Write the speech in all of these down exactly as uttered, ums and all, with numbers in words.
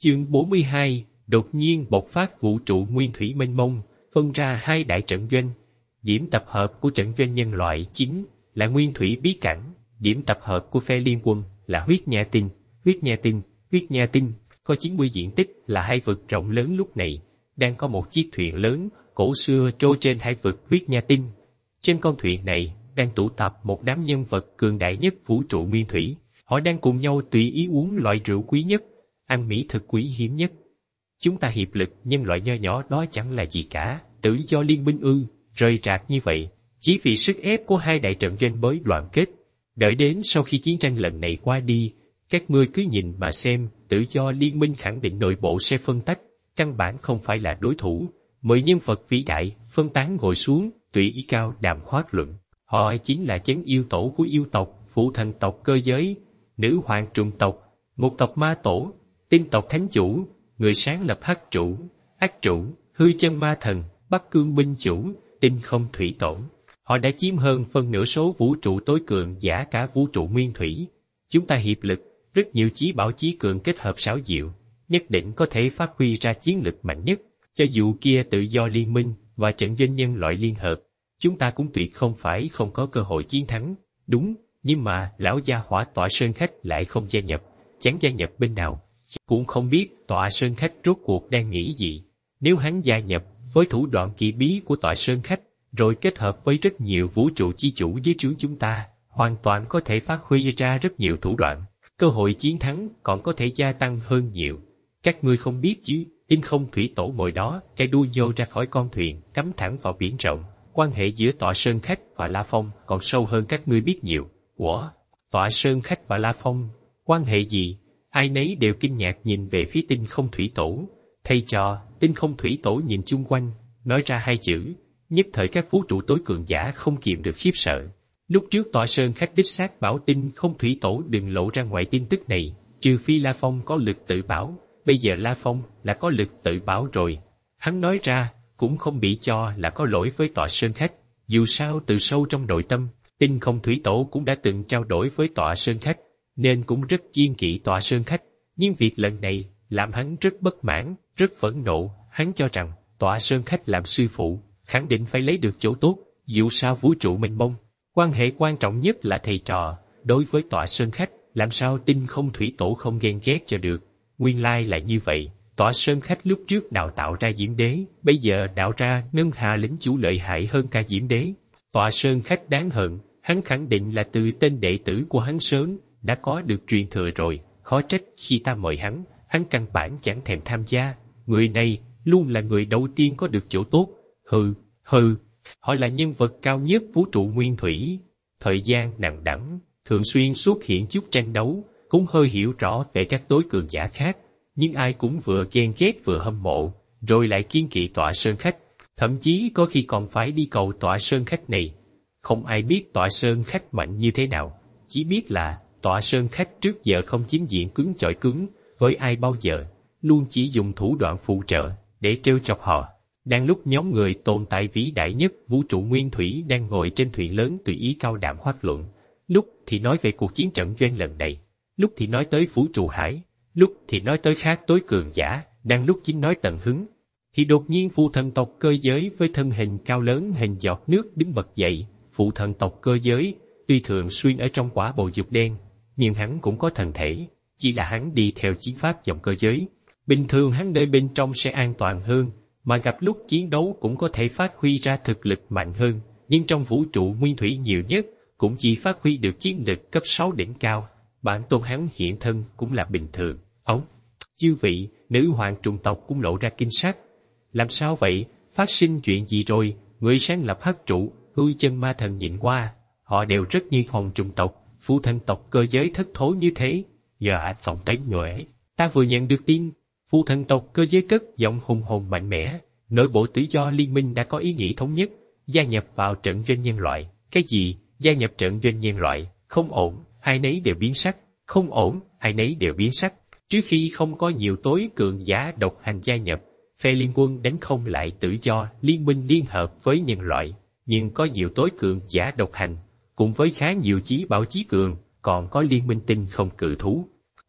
Chương bốn mươi hai, đột nhiên bộc phát vũ trụ nguyên thủy mênh mông, phân ra hai đại trận doanh. Điểm tập hợp của trận doanh nhân loại chính là nguyên thủy bí cảnh, điểm tập hợp của phe liên quân là huyết nha tinh. Huyết nha tinh, huyết nha tinh có chín mươi diện tích là hai vực rộng lớn. Lúc này đang có một chiếc thuyền lớn cổ xưa trôi trên hai vực huyết nha tinh. Trên con thuyền này đang tụ tập một đám nhân vật cường đại nhất vũ trụ nguyên thủy. Họ đang cùng nhau tùy ý uống loại rượu quý nhất, ăn mỹ thực quý hiếm nhất. Chúng ta hiệp lực nhân loại nho nhỏ đó chẳng là gì cả, tự do liên minh ư, rời rạc như vậy, chỉ vì sức ép của hai đại trận doanh mới đoàn kết. Đợi đến sau khi chiến tranh lần này qua đi, các ngươi cứ nhìn mà xem, tự do liên minh khẳng định nội bộ sẽ phân tách, căn bản không phải là đối thủ. Mười nhân vật vĩ đại, phân tán ngồi xuống, tùy ý cao đàm khoát luận. Họ chính là chấn yêu tổ của yêu tộc, phụ thần tộc cơ giới, nữ hoàng trùng tộc, một tộc ma tổ, tinh tộc thánh chủ, người sáng lập hắc chủ, ác chủ, hư chân ma thần, bắc cương binh chủ, tinh không thủy tổ. Họ đã chiếm hơn phân nửa số vũ trụ tối cường giả cả vũ trụ nguyên thủy. Chúng ta hiệp lực, rất nhiều chí bảo chí cường kết hợp xảo diệu, nhất định có thể phát huy ra chiến lực mạnh nhất. Cho dù kia tự do liên minh và trận doanh nhân loại liên hợp, chúng ta cũng tuyệt không phải không có cơ hội chiến thắng. Đúng, nhưng mà lão gia hỏa Tọa Sơn Khách lại không gia nhập, chẳng gia nhập bên nào. Cũng không biết Tọa Sơn Khách rốt cuộc đang nghĩ gì. Nếu hắn gia nhập với thủ đoạn kỳ bí của Tọa Sơn Khách, rồi kết hợp với rất nhiều vũ trụ chi chủ dưới trướng chúng ta, hoàn toàn có thể phát huy ra rất nhiều thủ đoạn. Cơ hội chiến thắng còn có thể gia tăng hơn nhiều. Các ngươi không biết chứ, tinh không thủy tổ ngồi đó, cái đuôi nhô ra khỏi con thuyền, cắm thẳng vào biển rộng. Quan hệ giữa Tọa Sơn Khách và La Phong còn sâu hơn các ngươi biết nhiều. Ủa, Tọa Sơn Khách và La Phong, quan hệ gì? Ai nấy đều kinh ngạc nhìn về phía tinh không thủy tổ. Thầy trò, tinh không thủy tổ nhìn chung quanh, nói ra hai chữ, nhất thời các vũ trụ tối cường giả không kiềm được khiếp sợ. Lúc trước Tọa Sơn Khách đích xác bảo tinh không thủy tổ đừng lộ ra ngoài tin tức này, trừ phi La Phong có lực tự bảo. Bây giờ La Phong là có lực tự bảo rồi. Hắn nói ra cũng không bị cho là có lỗi với Tọa Sơn Khách. Dù sao từ sâu trong nội tâm, tinh không thủy tổ cũng đã từng trao đổi với Tọa Sơn Khách, nên cũng rất kiêng kỵ Tọa Sơn Khách. Nhưng việc lần này làm hắn rất bất mãn, rất phẫn nộ. Hắn cho rằng Tọa Sơn Khách làm sư phụ, khẳng định phải lấy được chỗ tốt. Dù sao vũ trụ mênh mông, quan hệ quan trọng nhất là thầy trò. Đối với Tọa Sơn Khách, làm sao tinh không thủy tổ không ghen ghét cho được. Nguyên lai là như vậy. Tọa Sơn Khách lúc trước đào tạo ra Diễm Đế, bây giờ đạo ra ngân hà lính chủ lợi hại hơn cả Diễm Đế. Tọa Sơn Khách đáng hận, hắn khẳng định là từ tên đệ tử của hắn sớm đã có được truyền thừa rồi. Khó trách khi ta mời hắn, hắn căn bản chẳng thèm tham gia. Người này luôn là người đầu tiên có được chỗ tốt. Hừ, hừ, họ là nhân vật cao nhất vũ trụ nguyên thủy. Thời gian nặng đẳng, thường xuyên xuất hiện chút tranh đấu, cũng hơi hiểu rõ về các tối cường giả khác, nhưng ai cũng vừa ghen ghét vừa hâm mộ, rồi lại kiêng kỵ Tọa Sơn Khách, thậm chí có khi còn phải đi cầu Tọa Sơn Khách này. Không ai biết Tọa Sơn Khách mạnh như thế nào, chỉ biết là Tọa Sơn Khách trước giờ không chính diện cứng chọi cứng với ai bao giờ, luôn chỉ dùng thủ đoạn phụ trợ để trêu chọc họ. Đang lúc nhóm người tồn tại vĩ đại nhất vũ trụ nguyên thủy đang ngồi trên thuyền lớn tùy ý cao đàm hoác luận, lúc thì nói về cuộc chiến trận doanh lần này, lúc thì nói tới vũ trụ hải, lúc thì nói tới khác tối cường giả, đang lúc chính nói tận hứng, thì đột nhiên phụ thần tộc cơ giới với thân hình cao lớn hình giọt nước đứng bật dậy. Phụ thần tộc cơ giới tuy thường xuyên ở trong quả bầu dục đen, nhưng hắn cũng có thần thể, chỉ là hắn đi theo chiến pháp dòng cơ giới. Bình thường hắn nơi bên trong sẽ an toàn hơn, mà gặp lúc chiến đấu cũng có thể phát huy ra thực lực mạnh hơn, nhưng trong vũ trụ nguyên thủy nhiều nhất cũng chỉ phát huy được chiến lực cấp sáu đỉnh cao. Bản tôn hắn hiện thân cũng là bình thường. Ống, chư vị, nữ hoàng trùng tộc cũng lộ ra kinh sắc. Làm sao vậy? Phát sinh chuyện gì rồi? Người sáng lập hắc trụ, hư chân ma thần nhìn qua, họ đều rất như hồn trùng tộc, phụ thần tộc cơ giới thất thố như thế. Giờ ạ tổng tới nhuệ, ta vừa nhận được tin, phụ thần tộc cơ giới cất giọng hùng hồn mạnh mẽ, nội bộ tự do liên minh đã có ý nghĩ thống nhất, gia nhập vào trận doanh nhân loại. Cái gì? Gia nhập trận doanh nhân loại? Không ổn. Ai nấy đều biến sắc, không ổn, ai nấy đều biến sắc. Trước khi không có nhiều tối cường giả độc hành gia nhập, phe liên quân đánh không lại tự do liên minh liên hợp với nhân loại, nhưng có nhiều tối cường giả độc hành, cùng với khá nhiều chí bảo chí cường, còn có liên minh tinh không cự thú.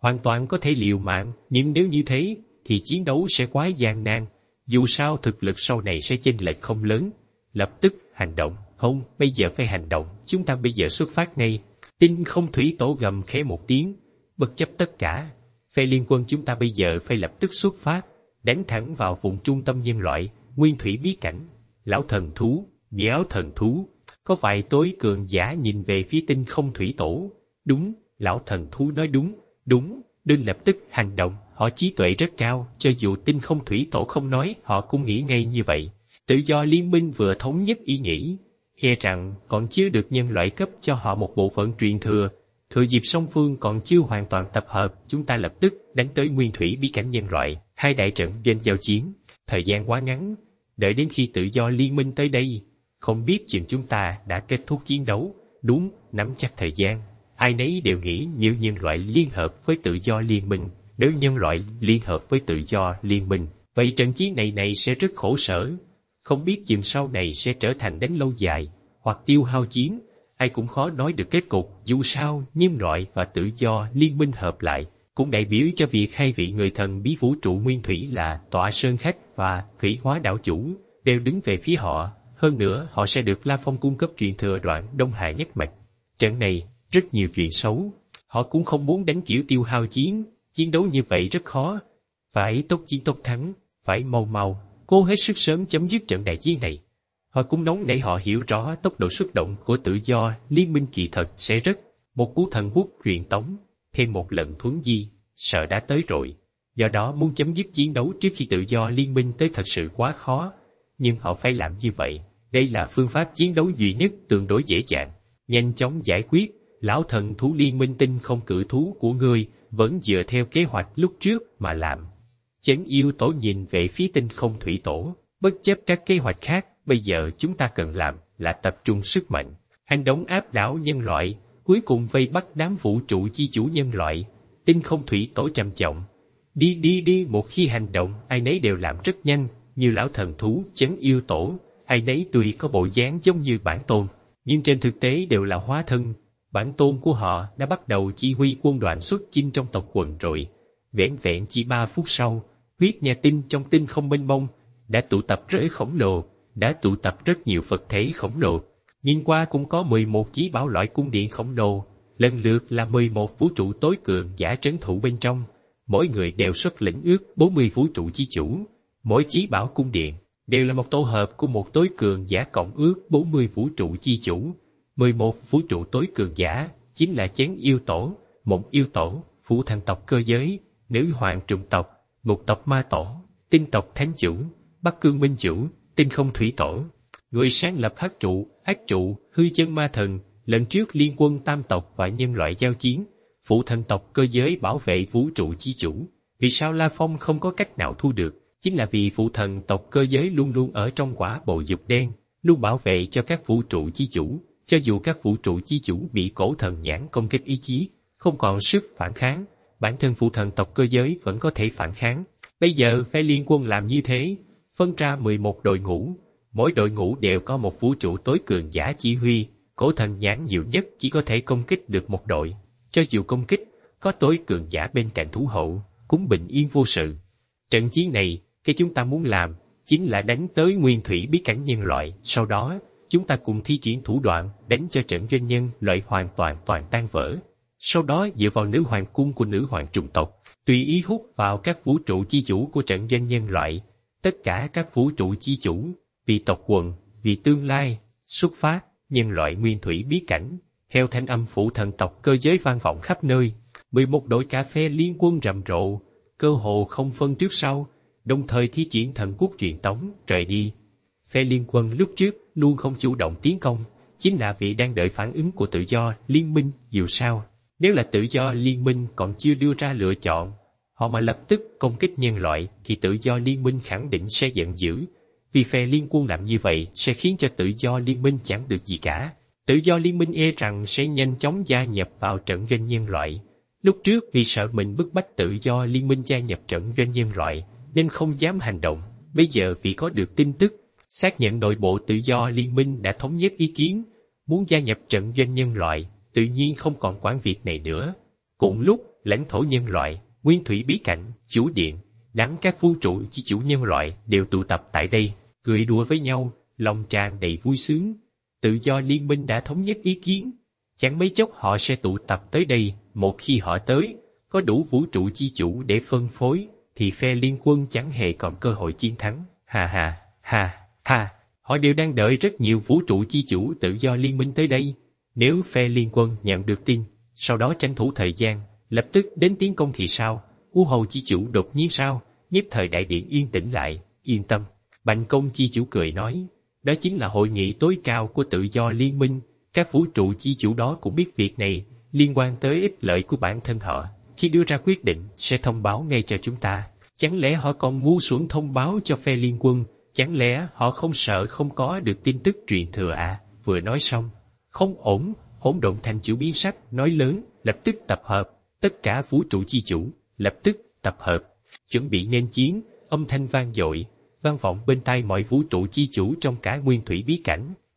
hoàn toàn có thể liều mạng, nhưng nếu như thế, thì chiến đấu sẽ quá gian nan. Dù sao thực lực sau này sẽ chênh lệch không lớn. Lập tức hành động. Không, bây giờ phải hành động, chúng ta bây giờ xuất phát ngay. Tinh không thủy tổ gầm khẽ một tiếng, bất chấp tất cả. Phe liên quân chúng ta bây giờ phải lập tức xuất phát, đánh thẳng vào vùng trung tâm nhân loại, nguyên thủy bí cảnh. Lão thần thú, giáo thần thú. Có vài tối cường giả nhìn về phía tinh không thủy tổ. Đúng, lão thần thú nói đúng, đúng, nên lập tức hành động. Họ trí tuệ rất cao, cho dù tinh không thủy tổ không nói, họ cũng nghĩ ngay như vậy. Tự do liên minh vừa thống nhất ý nghĩ, e rằng còn chưa được nhân loại cấp cho họ một bộ phận truyền thừa. Thừa dịp song phương còn chưa hoàn toàn tập hợp, chúng ta lập tức đánh tới nguyên thủy bí cảnh nhân loại, hai đại trận trên giao chiến. Thời gian quá ngắn, đợi đến khi tự do liên minh tới đây, không biết chừng chúng ta đã kết thúc chiến đấu. Đúng, nắm chắc thời gian. Ai nấy đều nghĩ như nhân loại liên hợp với tự do liên minh. Nếu nhân loại liên hợp với tự do liên minh, vậy trận chiến này này sẽ rất khổ sở. Không biết chừng sau này sẽ trở thành đánh lâu dài, hoặc tiêu hao chiến. Ai cũng khó nói được kết cục. Dù sao, nhân loại và tự do liên minh hợp lại, cũng đại biểu cho việc hai vị người thần bí vũ trụ nguyên thủy là Tọa Sơn Khách và Thủy Hóa Đạo Chủ, đều đứng về phía họ. Hơn nữa, họ sẽ được La Phong cung cấp truyền thừa đoạn Đông Hà Nhất Mạch. Trận này, rất nhiều chuyện xấu. Họ cũng không muốn đánh kiểu tiêu hao chiến. Chiến đấu như vậy rất khó. Phải tốc chiến tốc thắng, phải mau mau, cố hết sức sớm chấm dứt trận đại chiến này. Họ cũng nóng nảy họ hiểu rõ tốc độ xuất động của tự do liên minh kỳ thật sẽ rất. Một cú thần bút truyền tống, thêm một lần thuấn di, sợ đã tới rồi. Do đó muốn chấm dứt chiến đấu trước khi tự do liên minh tới thật sự quá khó. Nhưng họ phải làm như vậy. Đây là phương pháp chiến đấu duy nhất tương đối dễ dàng, nhanh chóng giải quyết. Lão thần thú liên minh tinh không cự thú của ngươi vẫn dựa theo kế hoạch lúc trước mà làm. Chấn yêu tổ nhìn về phía tinh không thủy tổ, bất chấp các kế hoạch khác, bây giờ chúng ta cần làm là tập trung sức mạnh, hành động áp đảo nhân loại, cuối cùng vây bắt đám vũ trụ chi chủ nhân loại. Tinh không thủy tổ trầm trọng. Đi đi đi, một khi hành động, ai nấy đều làm rất nhanh, như lão thần thú chấn yêu tổ, ai nấy tuy có bộ dáng giống như bản tôn, nhưng trên thực tế đều là hóa thân. Bản tôn của họ đã bắt đầu chỉ huy quân đoàn xuất chinh trong tộc quần rồi. Vẻn vẹn chỉ ba phút sau, huyết nhà tinh trong tinh không mênh mông đã tụ tập rễ khổng lồ, đã tụ tập rất nhiều Phật thể khổng lồ. Nhìn qua cũng có mười một chí bảo loại cung điện khổng lồ, lần lượt là mười một vũ trụ tối cường giả trấn thủ bên trong. Mỗi người đều xuất lĩnh ước bốn mươi vũ trụ chi chủ. Mỗi chí bảo cung điện đều là một tổ hợp của một tối cường giả cộng ước bốn mươi vũ trụ chi chủ. mười một vũ trụ tối cường giả chính là chén yêu tổ, mộng yêu tổ, phụ thần tộc cơ giới, nữ hoàng trùng tộc, ngục tộc ma tổ, tinh tộc thánh chủ, bắc cương minh chủ, tinh không thủy tổ. Người sáng lập hắc trụ, ác trụ, hư chân ma thần, lần trước liên quân tam tộc và nhân loại giao chiến, phụ thần tộc cơ giới bảo vệ vũ trụ chi chủ. Vì sao La Phong không có cách nào thu được? Chính là vì phụ thần tộc cơ giới luôn luôn ở trong quả bầu dục đen, luôn bảo vệ cho các vũ trụ chi chủ. Cho dù các vũ trụ chi chủ bị cổ thần nhãn công kích ý chí, không còn sức phản kháng, bản thân phụ thần tộc cơ giới vẫn có thể phản kháng. Bây giờ phe liên quân làm như thế, phân ra mười một đội ngũ, mỗi đội ngũ đều có một vũ trụ tối cường giả chỉ huy, cổ thần nhãn nhiều nhất chỉ có thể công kích được một đội. Cho dù công kích, có tối cường giả bên cạnh thủ hộ, cũng bình yên vô sự. Trận chiến này, cái chúng ta muốn làm, chính là đánh tới nguyên thủy bí cảnh nhân loại, sau đó, chúng ta cùng thi triển thủ đoạn đánh cho trận doanh nhân loại hoàn toàn toàn tan vỡ. Sau đó dựa vào nữ hoàng cung của nữ hoàng trùng tộc, tùy ý hút vào các vũ trụ chi chủ của trận doanh nhân loại. Tất cả các vũ trụ chi chủ, vì tộc quần, vì tương lai, xuất phát, nhân loại nguyên thủy bí cảnh, theo thanh âm phụ thần tộc cơ giới vang vọng khắp nơi. mười một đội cà phê liên quân rầm rộ, cơ hồ không phân trước sau, đồng thời thi triển thần quốc truyền tống, rời đi. Phe liên quân lúc trước luôn không chủ động tiến công, chính là vì đang đợi phản ứng của tự do liên minh. Dù sao, nếu là tự do liên minh còn chưa đưa ra lựa chọn, họ mà lập tức công kích nhân loại thì tự do liên minh khẳng định sẽ giận dữ. Vì phe liên quân làm như vậy sẽ khiến cho tự do liên minh chẳng được gì cả. Tự do liên minh e rằng sẽ nhanh chóng gia nhập vào trận doanh nhân loại. Lúc trước vì sợ mình bức bách tự do liên minh gia nhập trận doanh nhân loại nên không dám hành động. Bây giờ vì có được tin tức xác nhận nội bộ tự do liên minh đã thống nhất ý kiến, muốn gia nhập trận doanh nhân loại, tự nhiên không còn quản việc này nữa. Cùng lúc, lãnh thổ nhân loại, nguyên thủy bí cảnh, chủ điện, đám các vũ trụ chi chủ nhân loại đều tụ tập tại đây, cười đùa với nhau, lòng tràn đầy vui sướng. Tự do liên minh đã thống nhất ý kiến, chẳng mấy chốc họ sẽ tụ tập tới đây. Một khi họ tới, có đủ vũ trụ chi chủ để phân phối, thì phe liên quân chẳng hề còn cơ hội chiến thắng. Hà hà, hà, hà, họ đều đang đợi rất nhiều vũ trụ chi chủ tự do liên minh tới đây. Nếu phe liên quân nhận được tin, sau đó tranh thủ thời gian, lập tức đến tiến công thì sao? U hầu chi chủ đột nhiên sao? Nhất thời đại điện yên tĩnh lại. Yên tâm, Bành Công chi chủ cười nói, đó chính là hội nghị tối cao của tự do liên minh. Các vũ trụ chi chủ đó cũng biết việc này, liên quan tới ích lợi của bản thân họ. Khi đưa ra quyết định, sẽ thông báo ngay cho chúng ta. Chẳng lẽ họ còn ngu xuẩn thông báo cho phe liên quân? Chẳng lẽ họ không sợ không có được tin tức truyền thừa à? Vừa nói xong, không ổn, Hỗn Độn Thành chủ biến sắc, nói lớn, lập tức tập hợp, tất cả vũ trụ chi chủ, lập tức tập hợp, chuẩn bị nên chiến. Âm thanh vang dội, vang vọng bên tai mọi vũ trụ chi chủ trong cả nguyên thủy bí cảnh.